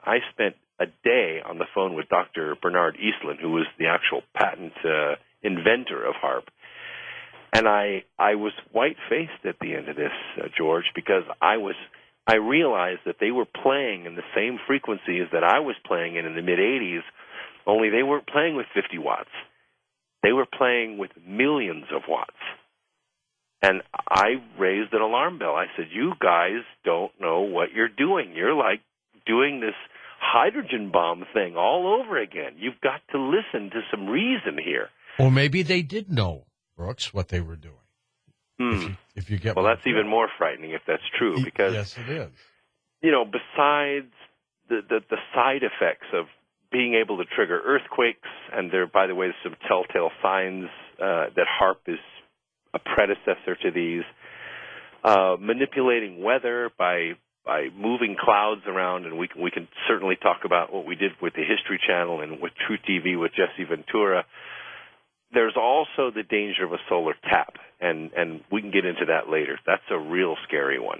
I spent a day on the phone with Dr. Bernard Eastlund, who was the actual patent inventor of HAARP. And I was white-faced at the end of this, George, because I realized that they were playing in the same frequencies that I was playing in the mid-'80s, only they weren't playing with 50 watts. They were playing with millions of watts. And I raised an alarm bell. I said, you guys don't know what you're doing. You're like doing this hydrogen bomb thing all over again. You've got to listen to some reason here. Or maybe they did know, Brooks, what they were doing. If you get well, that's even more frightening if that's true, because yes, it is. You know, besides the side effects of being able to trigger earthquakes, and there, by the way, there's some telltale signs that HAARP is a predecessor to these, manipulating weather by moving clouds around, and we can certainly talk about what we did with the History Channel and with True TV with Jesse Ventura. There's also the danger of a solar tap, and we can get into that later. That's a real scary one.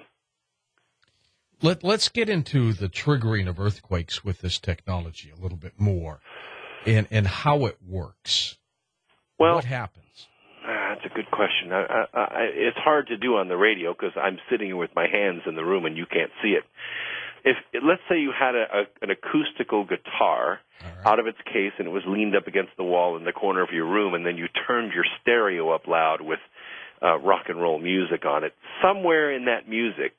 Let's get into the triggering of earthquakes with this technology a little bit more, and how it works. Well, what happens? That's a good question. It's hard to do on the radio because I'm sitting with my hands in the room and you can't see it. Let's say you had an acoustical guitar out of its case and it was leaned up against the wall in the corner of your room, and then you turned your stereo up loud with rock and roll music on it. Somewhere in that music,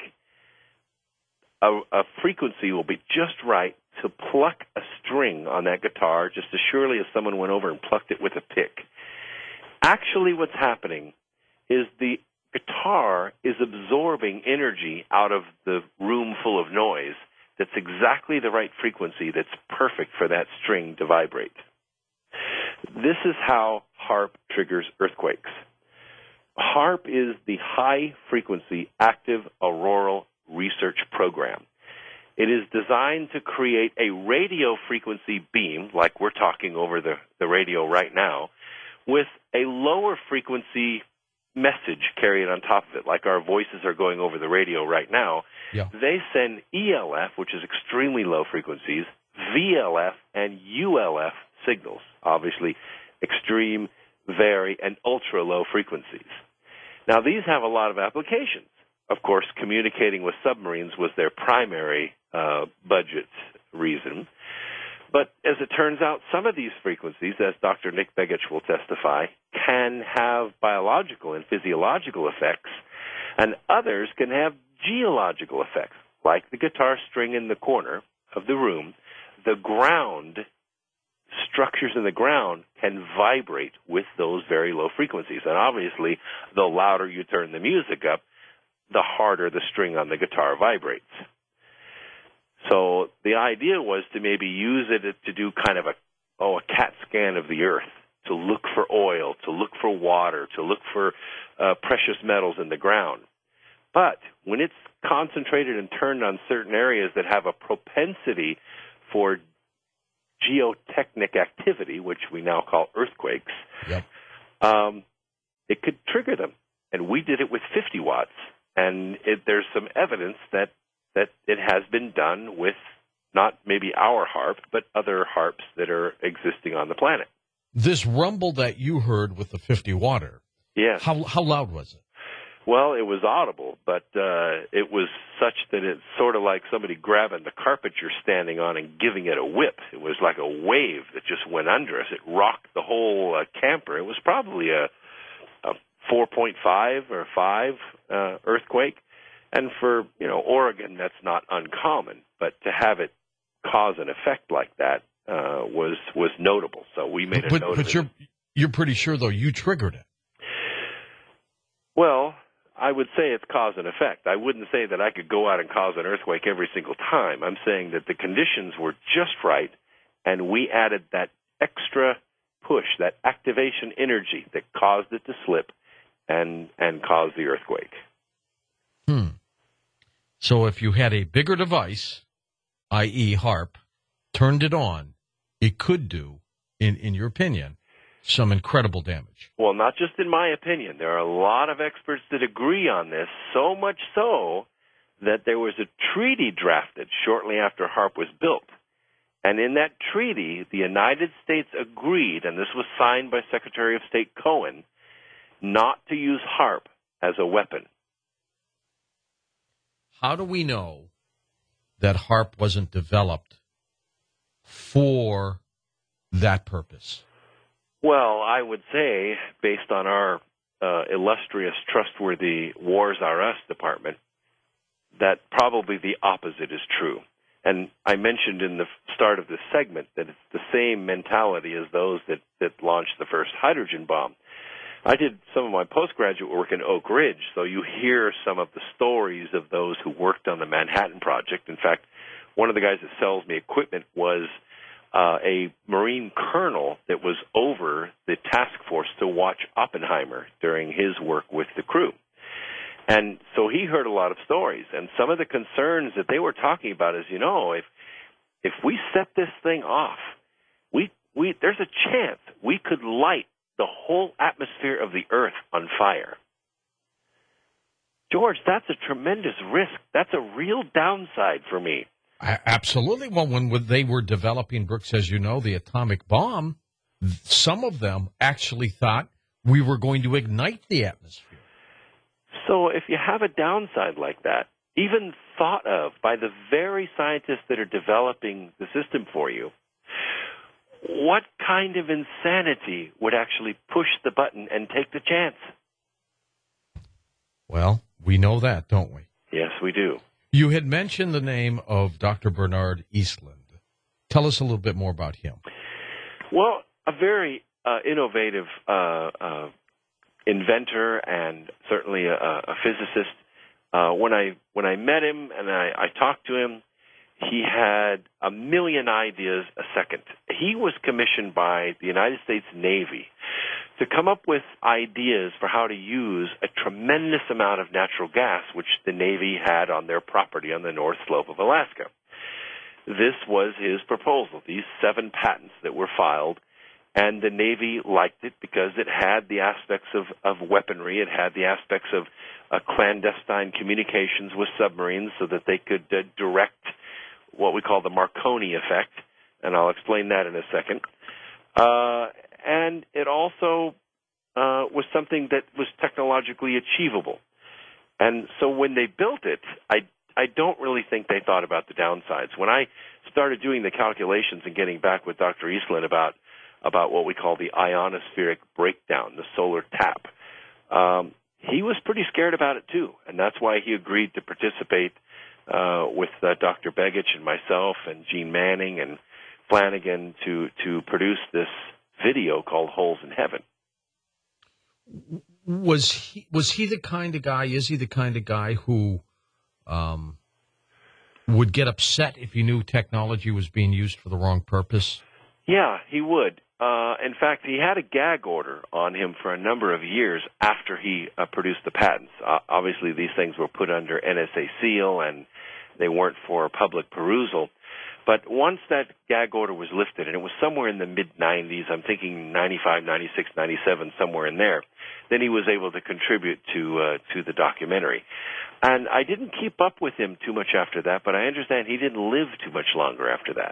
a frequency will be just right to pluck a string on that guitar just as surely as someone went over and plucked it with a pick. Actually, what's happening is the guitar is absorbing energy out of the room full of noise that's exactly the right frequency that's perfect for that string to vibrate. This is how HAARP triggers earthquakes. HAARP is the High-Frequency Active Auroral Research Program. It is designed to create a radio frequency beam, like we're talking over the radio right now, with a lower frequency message carried on top of it, like our voices are going over the radio right now. Yeah. They send ELF, which is extremely low frequencies, VLF, and ULF signals, obviously extreme, very, and ultra-low frequencies. Now, these have a lot of applications. Of course, communicating with submarines was their primary budget reason. But as it turns out, some of these frequencies, as Dr. Nick Begich will testify, can have biological and physiological effects, and others can have geological effects, like the guitar string in the corner of the room. The ground, structures in the ground, can vibrate with those very low frequencies. And obviously, the louder you turn the music up, the harder the string on the guitar vibrates. So the idea was to maybe use it to do kind of a CAT scan of the earth, to look for oil, to look for water, to look for precious metals in the ground. But when it's concentrated and turned on certain areas that have a propensity for geotechnic activity, which we now call earthquakes, yep. It could trigger them. And we did it with 50 watts. And there's some evidence that it has been done with not maybe our HAARP, but other HAARPs that are existing on the planet. This rumble that you heard with the 50-watter, yes. How loud was it? Well, it was audible, but it was such that it's sort of like somebody grabbing the carpet you're standing on and giving it a whip. It was like a wave that just went under us. It rocked the whole camper. It was probably a 4.5 or 5 earthquake. And for, Oregon, that's not uncommon. But to have it cause an effect like that was notable. So we made a note of it. But you're pretty sure, though, you triggered it. Well, I would say it's cause and effect. I wouldn't say that I could go out and cause an earthquake every single time. I'm saying that the conditions were just right, and we added that extra push, that activation energy that caused it to slip and cause the earthquake. So if you had a bigger device, i.e. HAARP, turned it on, it could do, in your opinion, some incredible damage. Well, not just in my opinion. There are a lot of experts that agree on this, so much so that there was a treaty drafted shortly after HAARP was built And in that treaty, the United States agreed, and this was signed by Secretary of State Cohen, not to use HAARP as a weapon. How do we know that HAARP wasn't developed for that purpose? Well, I would say, based on our illustrious, trustworthy Wars R Us department, that probably the opposite is true. And I mentioned in the start of this segment that it's the same mentality as those that launched the first hydrogen bomb. I did some of my postgraduate work in Oak Ridge, so you hear some of the stories of those who worked on the Manhattan Project. In fact, one of the guys that sells me equipment was a Marine colonel that was over the task force to watch Oppenheimer during his work with the crew. And so he heard a lot of stories. And some of the concerns that they were talking about is, if we set this thing off, there's a chance we could light the whole atmosphere of the Earth on fire. George, that's a tremendous risk. That's a real downside for me. Absolutely. Well, when they were developing, Brooks, as you know, the atomic bomb, some of them actually thought we were going to ignite the atmosphere. So if you have a downside like that, even thought of by the very scientists that are developing the system for you, what kind of insanity would actually push the button and take the chance? Well, we know that, don't we? Yes, we do. You had mentioned the name of Dr. Bernard Eastlund. Tell us a little bit more about him. Well, a very innovative inventor and certainly a physicist. When I met him and I talked to him, he had a million ideas a second. He was commissioned by the United States Navy to come up with ideas for how to use a tremendous amount of natural gas, which the Navy had on their property on the North Slope of Alaska. This was his proposal, these 7 patents that were filed, and the Navy liked it because it had the aspects of weaponry, it had the aspects of clandestine communications with submarines so that they could direct what we call the Marconi effect, and I'll explain that in a second. And it also was something that was technologically achievable. And so when they built it, I don't really think they thought about the downsides. When I started doing the calculations and getting back with Dr. Eastlund about what we call the ionospheric breakdown, the solar tap, he was pretty scared about it too, and that's why he agreed to participate with Dr. Begich and myself and Gene Manning and Flanagan to produce this video called Holes in Heaven. Was he the kind of guy, is he the kind of guy who would get upset if he knew technology was being used for the wrong purpose? Yeah, he would. In fact, he had a gag order on him for a number of years after he produced the patents. Obviously, these things were put under NSA seal, and they weren't for public perusal. But once that gag order was lifted, and it was somewhere in the mid-'90s, I'm thinking 95, 96, 97, somewhere in there, then he was able to contribute to the documentary. And I didn't keep up with him too much after that, but I understand he didn't live too much longer after that.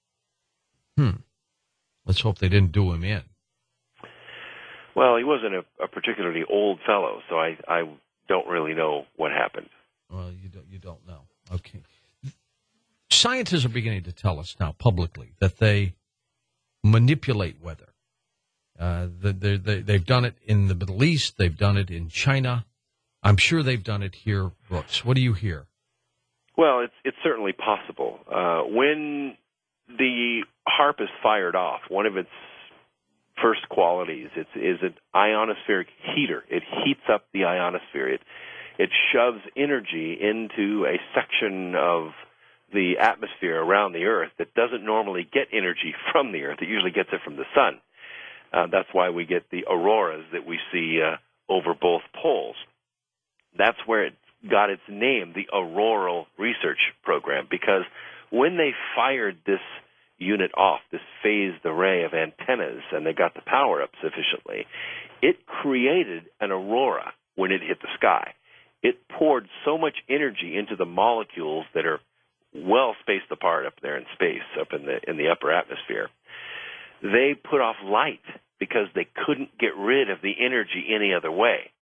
Let's hope they didn't do him in. Well, he wasn't a particularly old fellow, so I don't really know what happened. Well, you don't know. Okay. Scientists are beginning to tell us now publicly that they manipulate weather. They've done it in the Middle East. They've done it in China. I'm sure they've done it here, Brooks. What do you hear? Well, it's certainly possible. When the HAARP is fired off, one of its first qualities is an ionospheric heater. It heats up the ionosphere. It shoves energy into a section of the atmosphere around the Earth that doesn't normally get energy from the Earth. It usually gets it from the sun. That's why we get the auroras that we see over both poles. That's where it got its name, the Auroral Research Program, because when they fired this unit off, this phased array of antennas, and they got the power up sufficiently, it created an aurora when it hit the sky. It poured so much energy into the molecules that are well spaced apart up there in space, up in the upper atmosphere, they put off light because they couldn't get rid of the energy any other way.